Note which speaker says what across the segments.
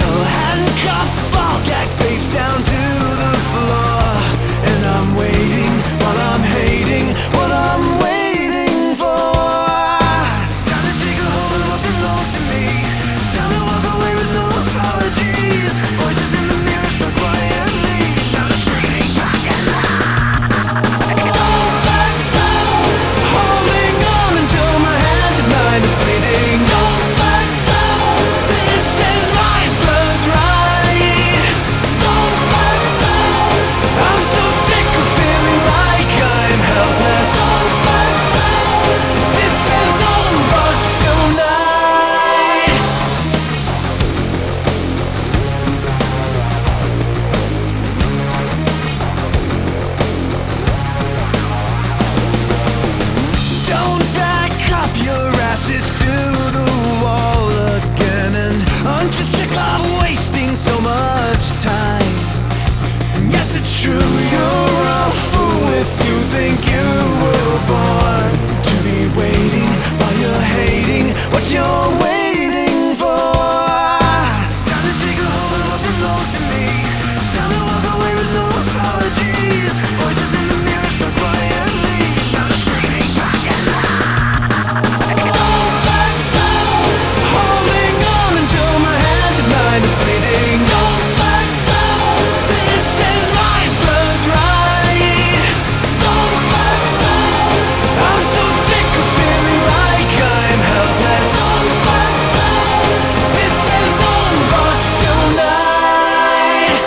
Speaker 1: hell. Handcuffed, ball gag, face down to the floor. And I'm waiting while I'm hating what I'm waiting for. It's time to take a hold of what belongs to me. It's time to walk away with no apologies. Voices in the mirror struck quietly. Now they're screaming back and don't let go. Holding on until my hands are blind and bleeding. Don't let go. This is my birthright. Don't let go. I'm so sick of feeling like I'm helpless. Don't let go. This is over tonight. Don't back up your asses to the wall again. And aren't you sick of wasting so much time? And yes, it's true, you're a fool if you think you were born to be waiting while you're hating what you're waiting for. It's time to take a hold of what belongs to me. It's time to walk away with no apologies. Voices in the mirror struck quietly. Now they're screaming back and don't let go. Holding on until my hands are blind and bleeding. Don't let go. This is my birthright. Don't let go. I'm so sick of feeling like I'm helpless. Don't let go. This is over tonight.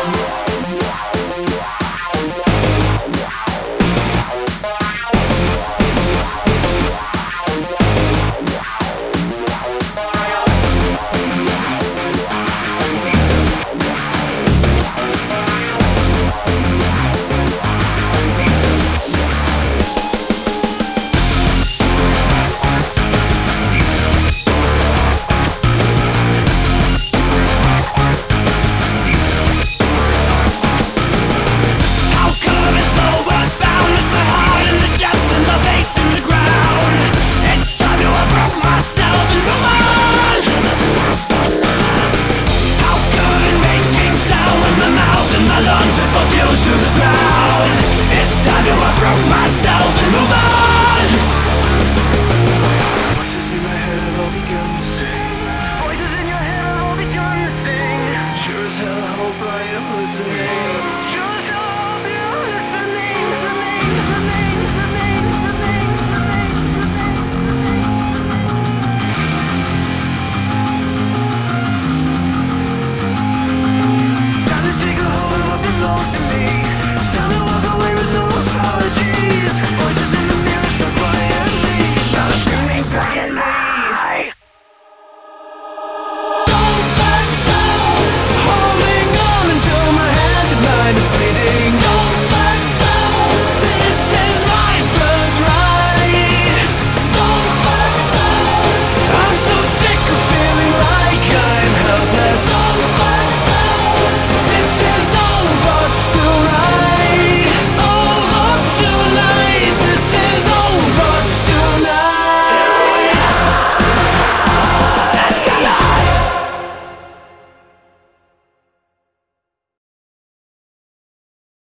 Speaker 1: How come it's overbound with my heart in the depths and my face in the ground? It's time to uproot myself and move on. How good making sound when my mouth and my lungs are both fused to the ground? It's time to uproot myself and move on. Voices in my head have all begun to sing. Voices in your head have all begun to sing. Sure as hell hope I am listening.